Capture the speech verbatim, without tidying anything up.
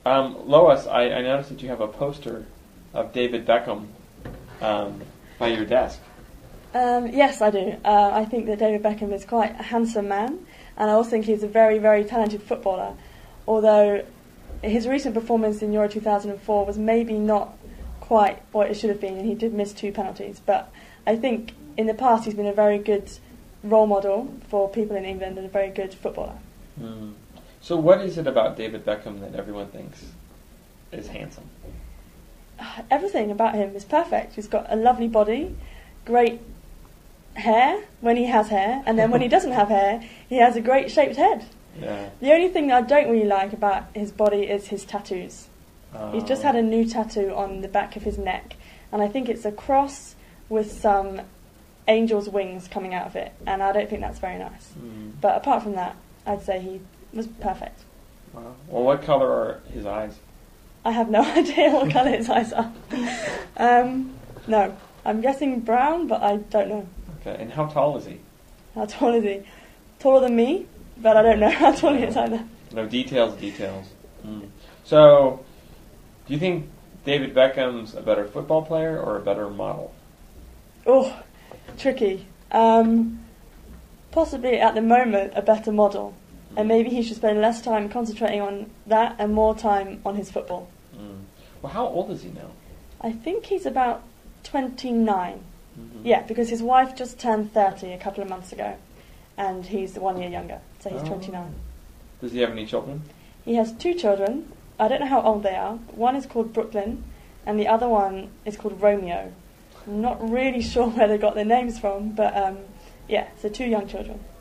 Um, Lois, I, I noticed that you have a poster of David Beckham um, by your desk. Um, yes, I do. Uh, I think that David Beckham is quite a handsome man, and I also think he's a very, very talented footballer, although his recent performance in Euro two thousand four was maybe not quite what it should have been, and he did miss two penalties. But I think in the past he's been a very good role model for people in England and a very good footballer. Mm. So what is it about David Beckham that everyone thinks is handsome? Everything about him is perfect. He's got a lovely body, great hair when he has hair, and then when he doesn't have hair, he has a great shaped head. Yeah. The only thing that I don't really like about his body is his tattoos. Um, He's just had a new tattoo on the back of his neck, and I think it's a cross with some angel's wings coming out of it, and I don't think that's very nice. Mm. But apart from that, I'd say he was perfect. Wow. Well, what color are his eyes? I have no idea what colour his eyes are. Um, no, I'm guessing brown, but I don't know. Okay, and how tall is he? How tall is he? Taller than me, but I don't know how tall he is either. No, details, details. Mm. So, do you think David Beckham's a better football player or a better model? Oh, tricky. Um, possibly at the moment a better model. Mm. And maybe he should spend less time concentrating on that and more time on his football. Mm. Well, how old is he now? I think he's about twenty-nine. Mm-hmm. Yeah, because his wife just turned thirty a couple of months ago, and he's one year younger, so he's oh. twenty-nine. Does he have any children? He has two children. I don't know how old they are. One is called Brooklyn, and the other one is called Romeo. I'm not really sure where they got their names from, but um, yeah, so two young children.